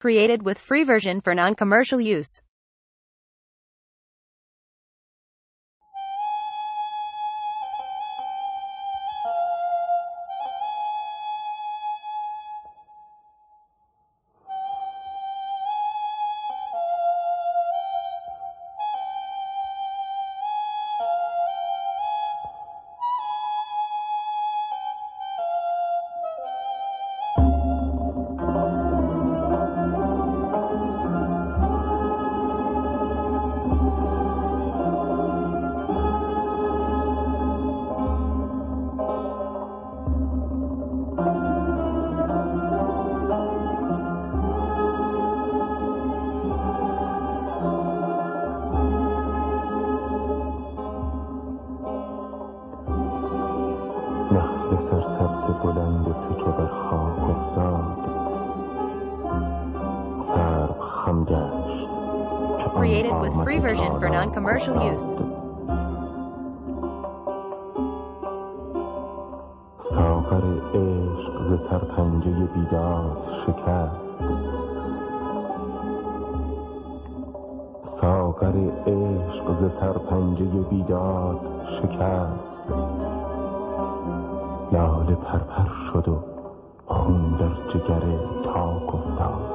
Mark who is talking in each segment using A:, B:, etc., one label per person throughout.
A: Created with free version for non-commercial use.
B: نخل سرسبز بلند تو چو بر خاک افتاد، سرو خم گشت که آن
A: Created with
B: قامت
A: free version for
B: چالاک
A: non-commercial use.
B: افتاد. ساغر عشق ز سرپنجه بیداد شکست، ساغر عشق ز سرپنجه بیداد شکست. لاله پرپر شد و خون در جگر تاک افتاد.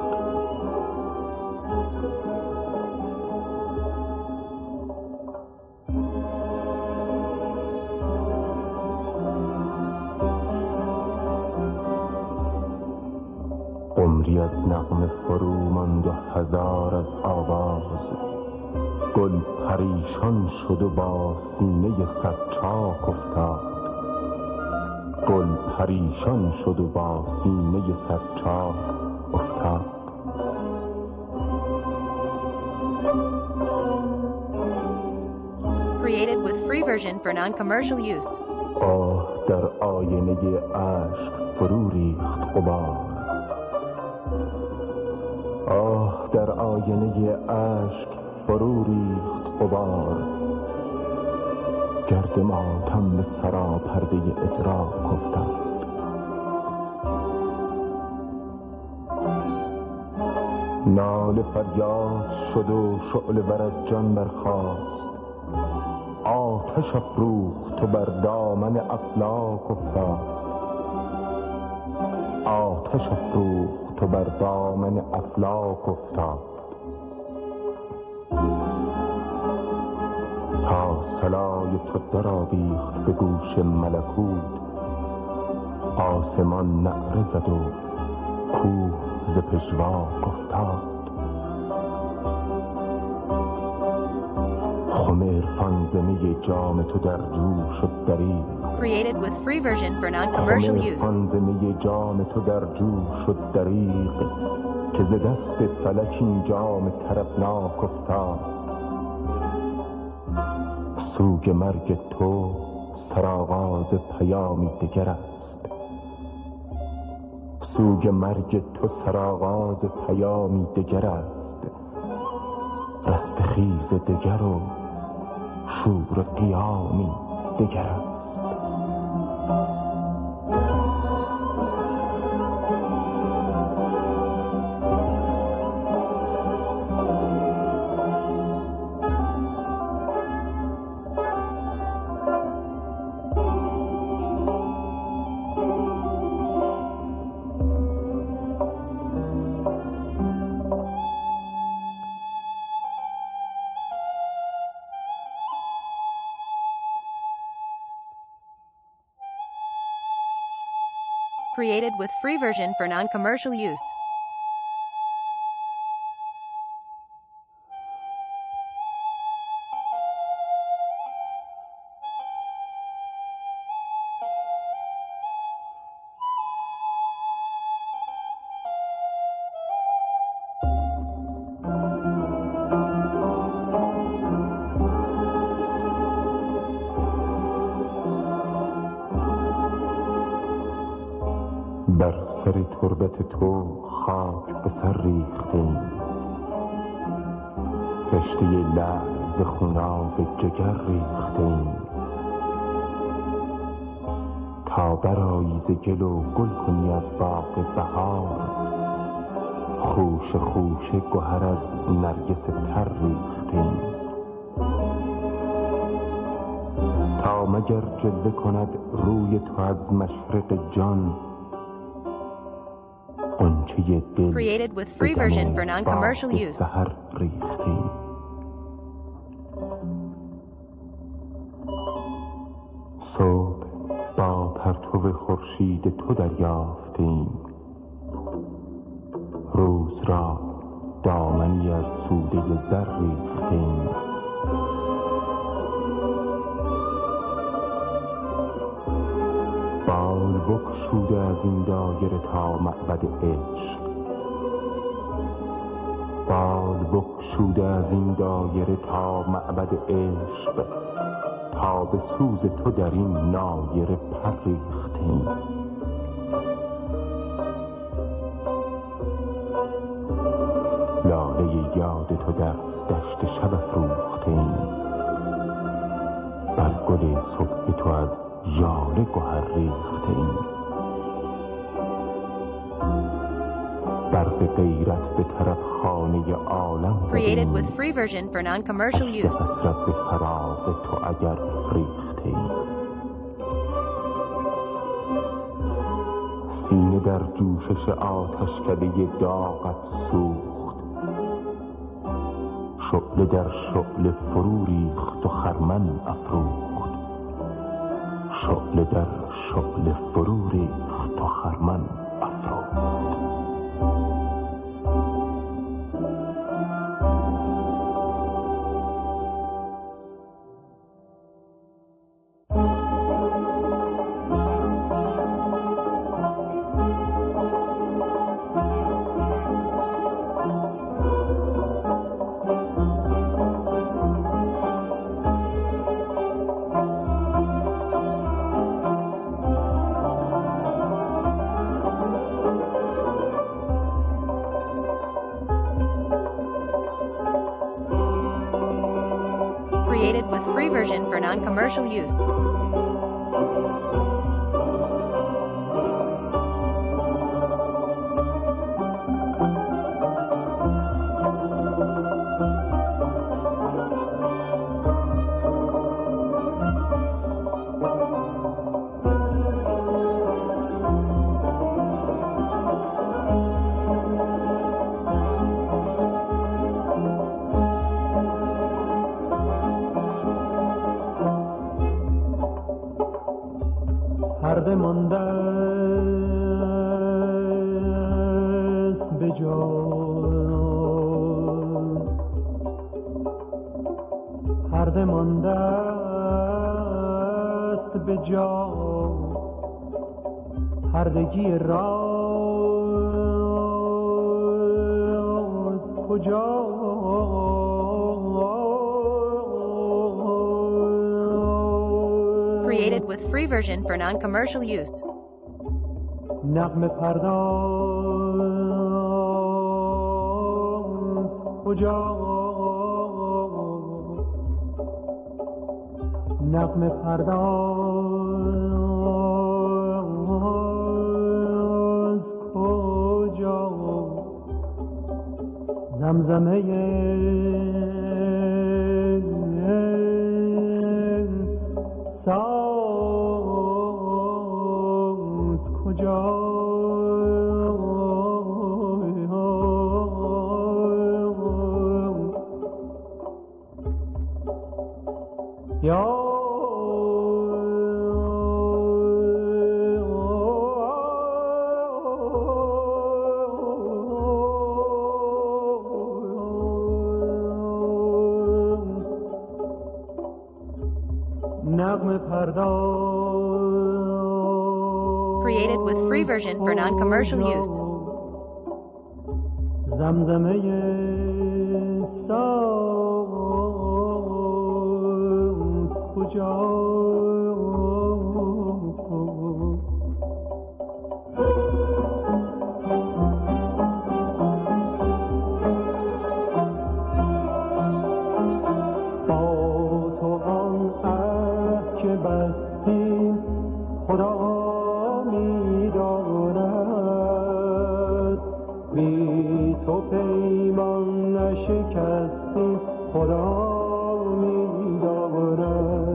B: قمری از نغمه فرو ماند و هزار از آواز، گل پریشان شد و با سینه صد چاک افتاد. گل پریشان شد و با سینه صد چاک افتاد.
A: Created with free version for non-commercial use.
B: آه در آینه اشک فرو ریخت غبار، آه در آینه اشک فرو ریخت غبار. گرد ماتم به سراپرده ادراک افتاد. ناله فریاد شد و شعله ور از جان برخاست. آتش افروخت و بر دامن افلاک افتاد. آتش افروخت و بر دامن افلاک افتاد. تا صلای تو درآویخت به گوش ملکوت، آسمان نعره زد و کوه ز پژواک افتاد. خم عرفان ز می جام تو در جو شد دریغ.
A: Created with free version for non-commercial
B: خم
A: use.
B: عرفان ز می جام تو در جو شد دریغ، که ز دست فلک این جام طربناک افتاد. سوگ مرگ تو سرآغاز پیامی دگر است. سوگ مرگ تو سرآغاز پیامی دگر است. رستخیز دگر و شور قیامی دگر است.
A: Created with free version for non-commercial use.
B: بر سر تربت تو خاک به سر ریختیم، رشته لعل ز خوناب جگر ریختیم. تا برآیی ز گل و گل کنی از باغ بهار، خوشه خوشه گهر از نرگس تر ریختیم تا مگر جلوه کند روی تو از مشرق جان غنچه دل
A: Created with free version for non-commercial use.
B: سحر ریختیم صبح با پرتو خورشید تو دریافتیم روز را دامنی از سوده زر ریختیم بال بگشوده از این دایره تا معبد عشق بال بگشوده از این دایره تا معبد عشق تا به سوز تو در این نایره پر ریختیم لاله یاد تو در دشت شب افروختیم بر گل صبح تو از ژاله گهر ریختیم برق غیرت به طرف خانه عالم
A: Created with
B: زدیم
A: free version for non-commercial
B: اشک
A: use.
B: حسرت به فراق تو اگر ریختیم سینه در جوشش آتشکده داغت سوخت شعله در شعله فرو ریخت و خرمن افروخت شعله در شعله فرو ریخت و خرمن افروخت
A: Created with free version for non-commercial use.
C: پرده مانده است به جان پرده مانده است به جان پردگی راز
A: Created with free version for non-commercial use.
C: نغمه پرداز کجا نغمه پرداز کجا زمزمه ساز کجا یا نغمه پرداز
A: Created with free version for non-commercial use.
C: زمزمه ساز کجاست با تو آن عهد که بستیم خدا می‌داند بی شکستیم خدا می‌داند.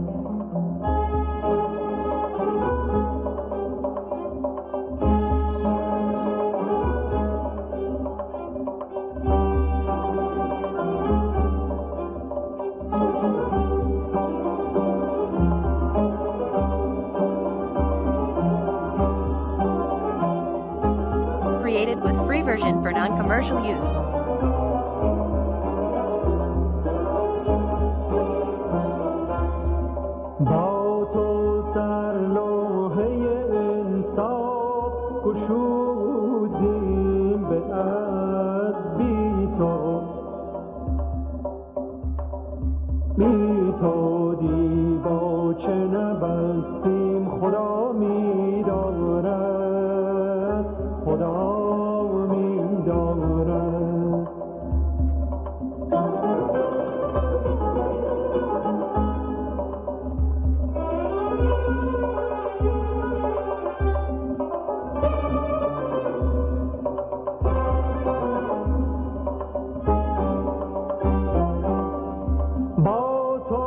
A: Created with free version for non-commercial use.
C: با تو سرلوحه انصاف گشودیم به عهد، بی تو دیباچه نبستیم خدا می‌داند، خدا می‌داند. با تو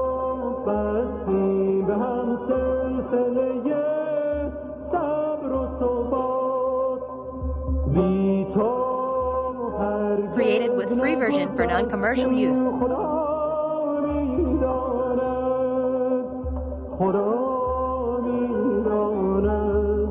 C: بستیم به هم سلسله صبر و ثبات، بی تو
A: Created with free version for non-commercial use.
C: خدا می‌داند، خدا می‌داند.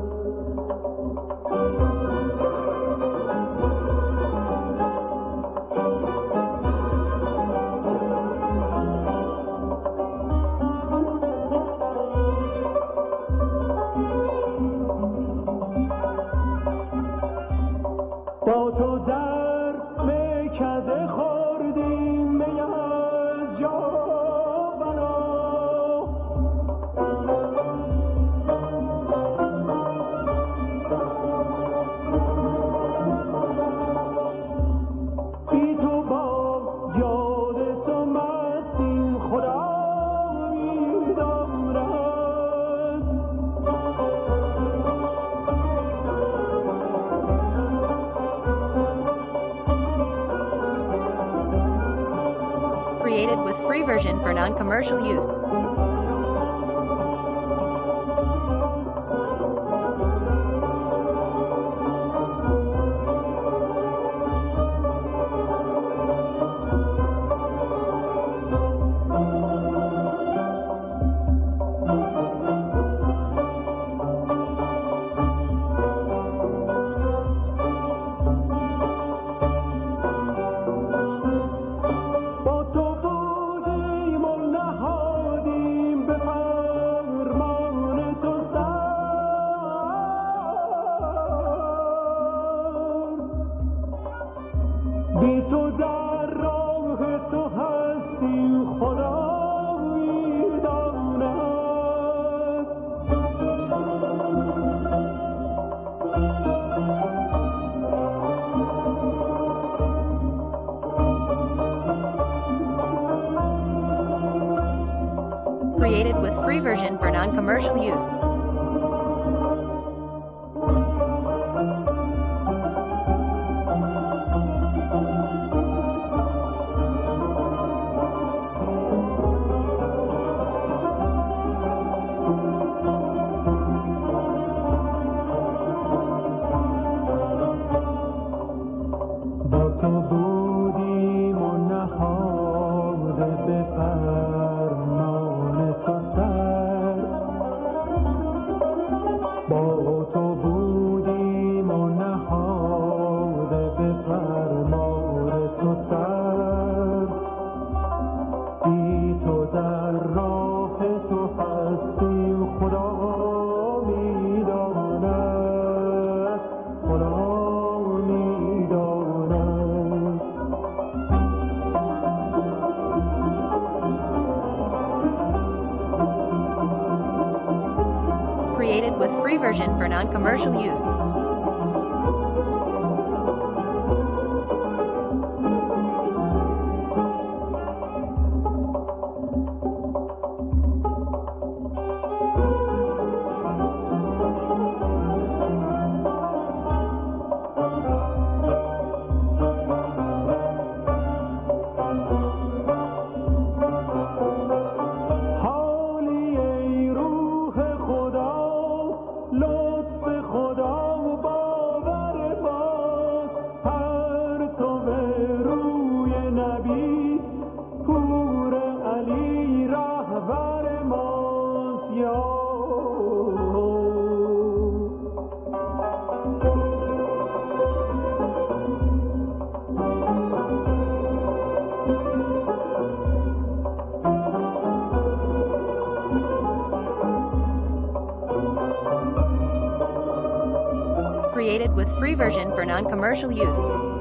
C: با تو در میکده خوردیم می از جاونا، بی تو با یاد تو مستیم خدا می‌داند.
A: Created with free version for non-commercial use.
C: با تو بودیم و نهادیم به فرمان تو سر، بی تو در راه تو هستیم خدا می‌داند.
A: Created with free version for non-commercial use.
C: با تو بودیم و نهاده به فرمان تو سر، با تو بودیم و نهاده به فرمان تو سر، بی تو در راه تو هستیم خدا می‌داند، خدا می‌داند.
A: Created with free version for non-commercial use. with free version for non-commercial use.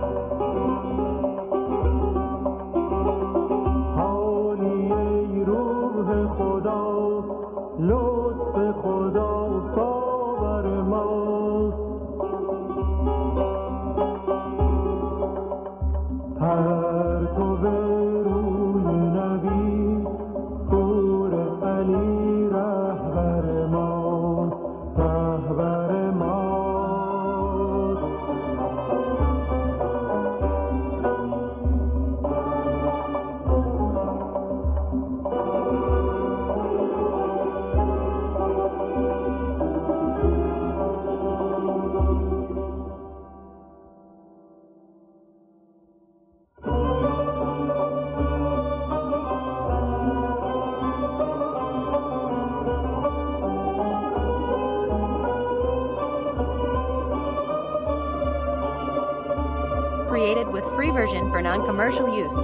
C: حالی ای روح خدا لطف خدا باور ماست پرتو روی نبی پور علی رهبر ماست رهبر ماست
A: Created with free version for non-commercial use.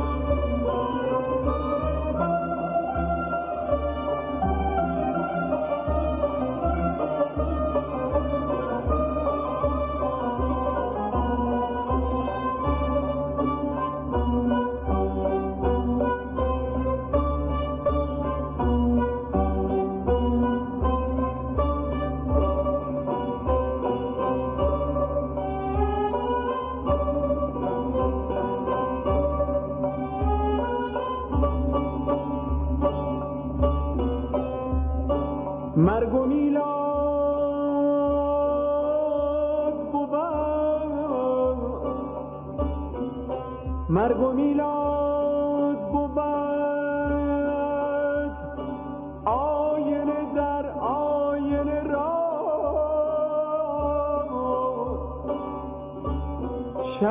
A: مرگ و میلاد بود مرگ و میلاد بود آینه در آینه راست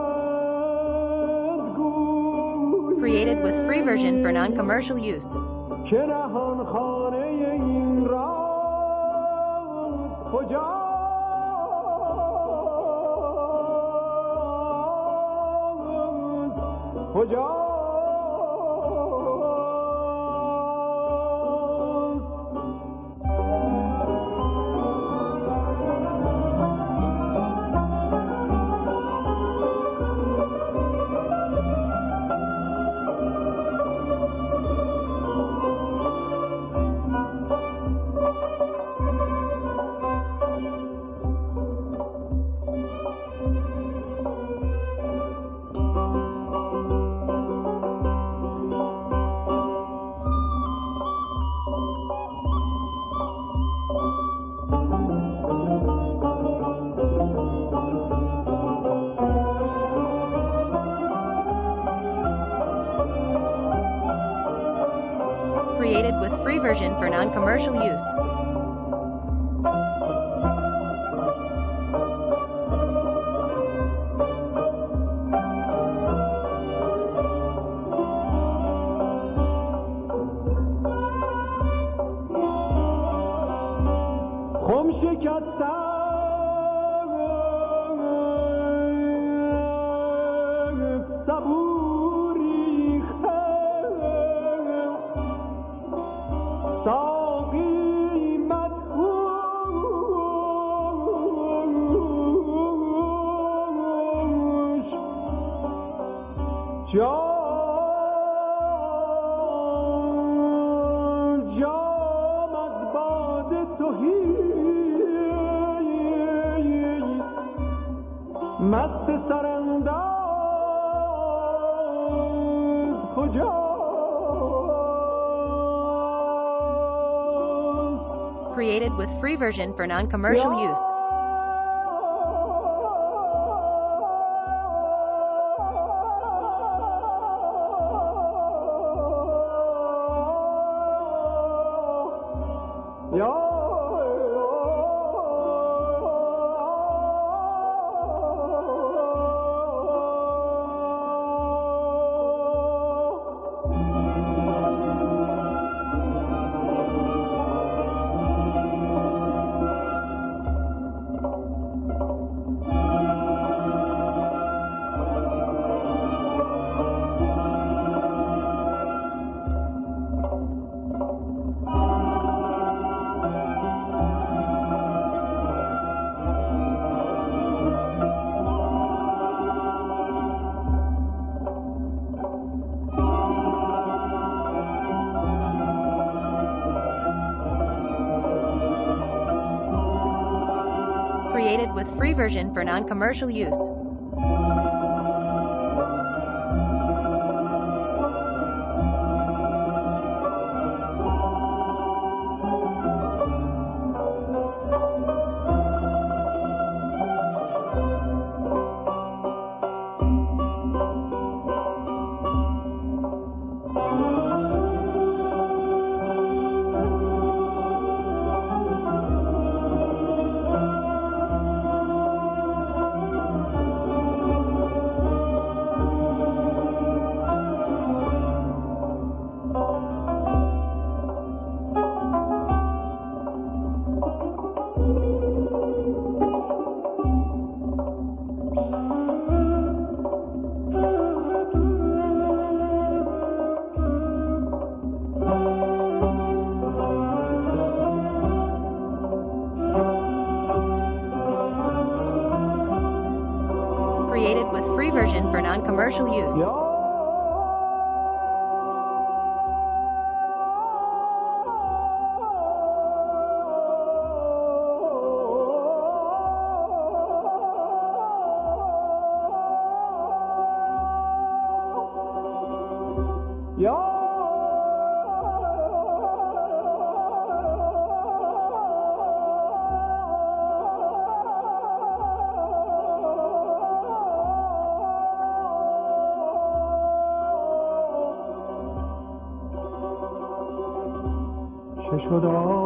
A: چند گویی Created with free version for non-commercial use.
C: که نهان خانه این راز کجاست
A: Created with free version for non-commercial use.
C: خم شکستم صبوری ساقی مدهوش جام از باده تهی مست سرانداز کجاست
A: Created with free version for non-commercial use. with free version for non-commercial use. Created with free version for non-commercial use.
C: چه شد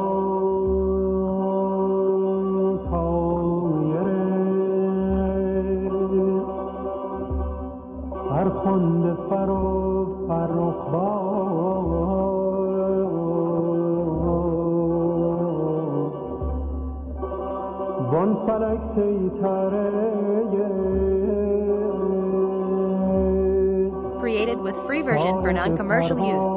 C: آن طایر فرخنده فرخ وان فلک سیطره
A: Created with free version for non-commercial use.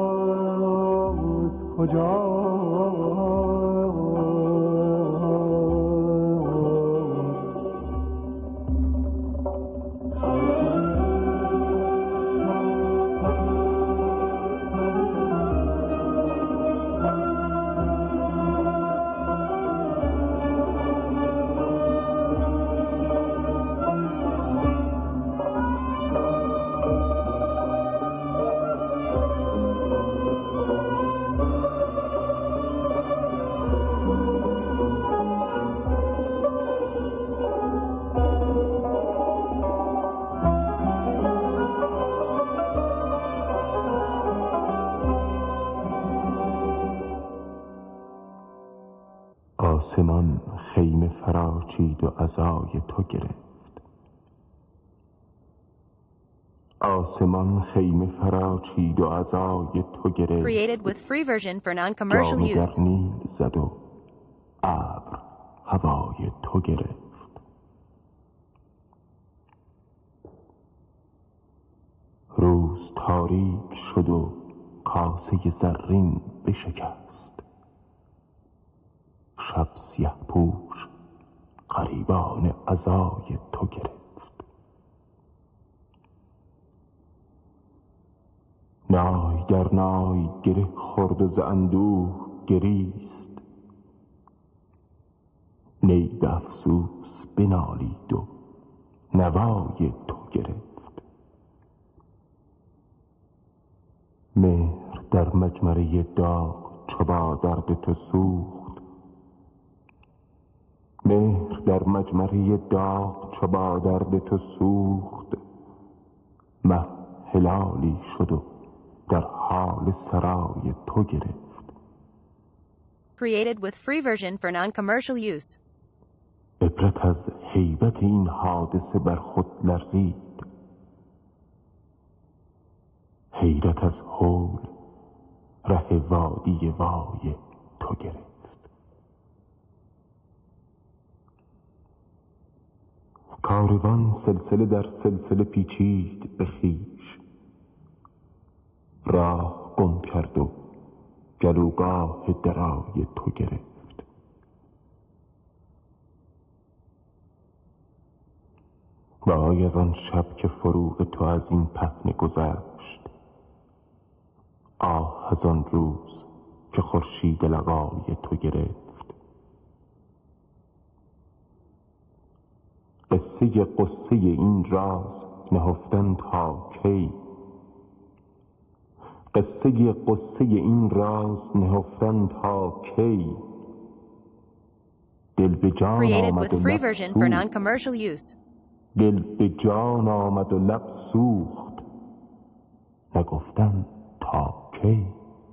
B: آسمان خیمه فراچید و عزای تو گرفت. آسمان خیمه فراچید و عزای تو گرفت.
A: Created with free version for non-commercial use.
B: جام در نیل زد و ابر هوای تو گرفت. روز تاریک شد و کاسه زرین بشکست. شب سیه پوش غریبان عزای تو گرفت. نای در نای گره خورد و ز اندوه گریست. نی به افسوس بنالید و نوای تو گرفت. مهر در مجمره داغ چو با درد تو سوخت. مهر در مجمره داغ چو با درد تو سوخت. مه هلالی شد و در حال سرای تو گرفت.
A: Created with free version for non-commercial use.
B: عبرت از هیبت این حادثه بر خود لرزید. حیرت از هول ره وادی وای تو گرفت. کاروان سلسله در سلسله پیچید به خویش. راه گم کرد و گلوگاه درای تو گرفت. وای از آن شب که فروغ تو از این پهنه گذشت. آه از آن روز که خورشید لقای تو گرفت. قصه قصه این راز نهفتن تا کی؟ قصه قصه این راز نهفتن تا کی؟ دل به جان
A: Created
B: آمد
A: with
B: و
A: free
B: لب
A: version for
B: سوخت.
A: non-commercial use.
B: دل به جان آمد و لب سوخت، نگفتن تا کی؟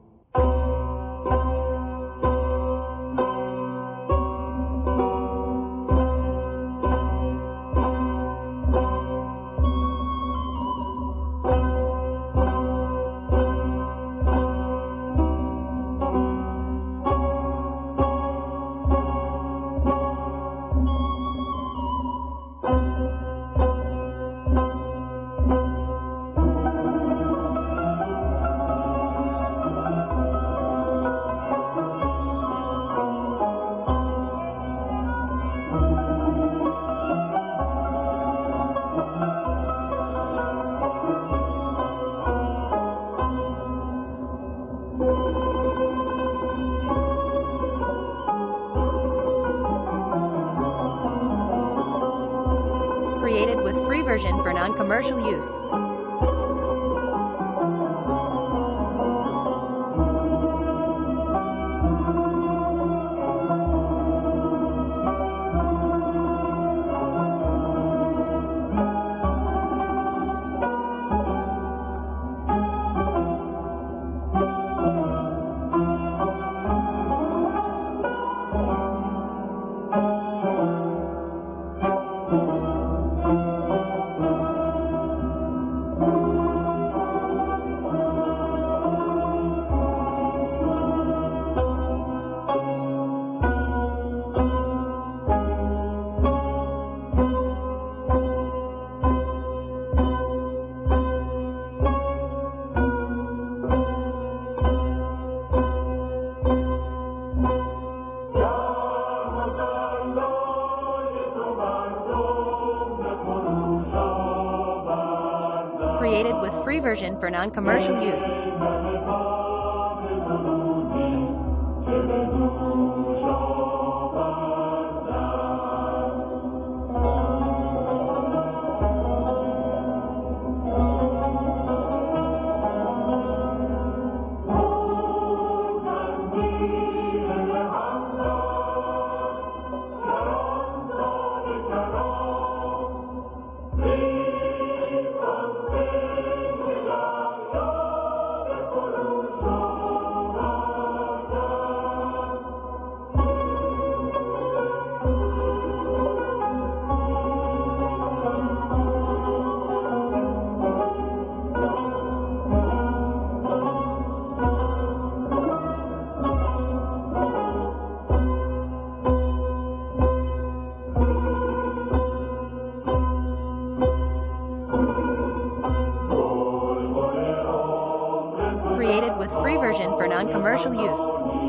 A: Created with free version for non-commercial use. Created with free version for non-commercial use. Created with free version for non-commercial use.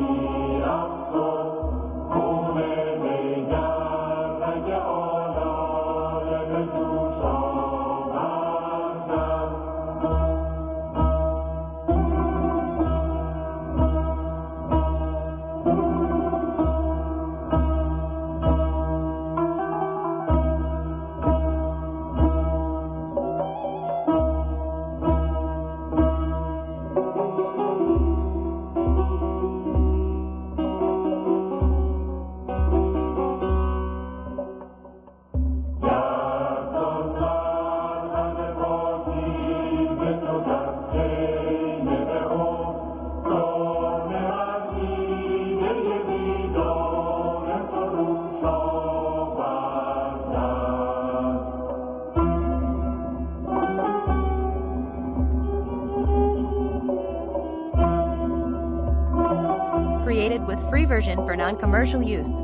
A: Created with free version for non-commercial use.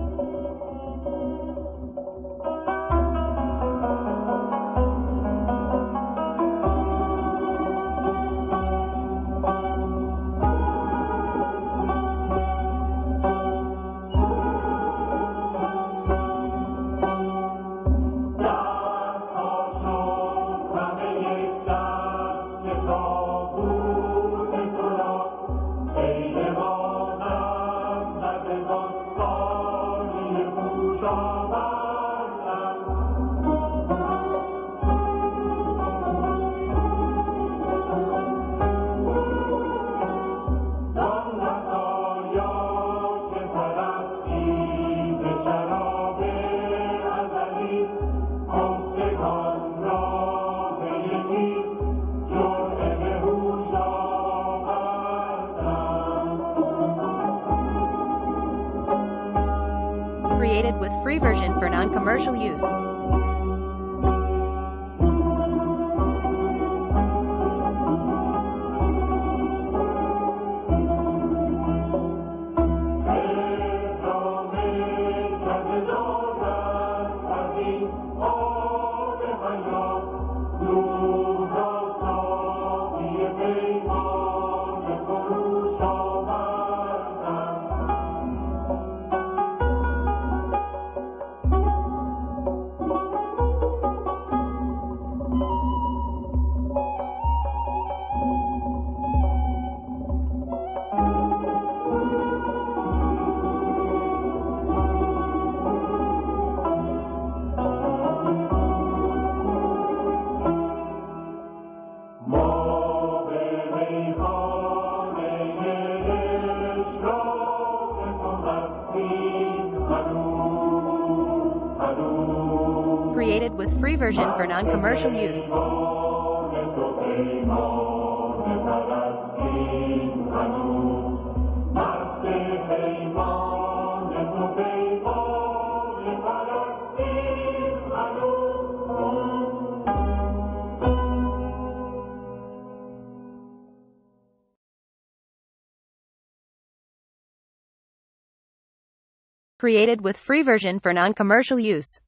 A: free version for non-commercial use. Created with free version for non-commercial use. Created with free version for non-commercial use.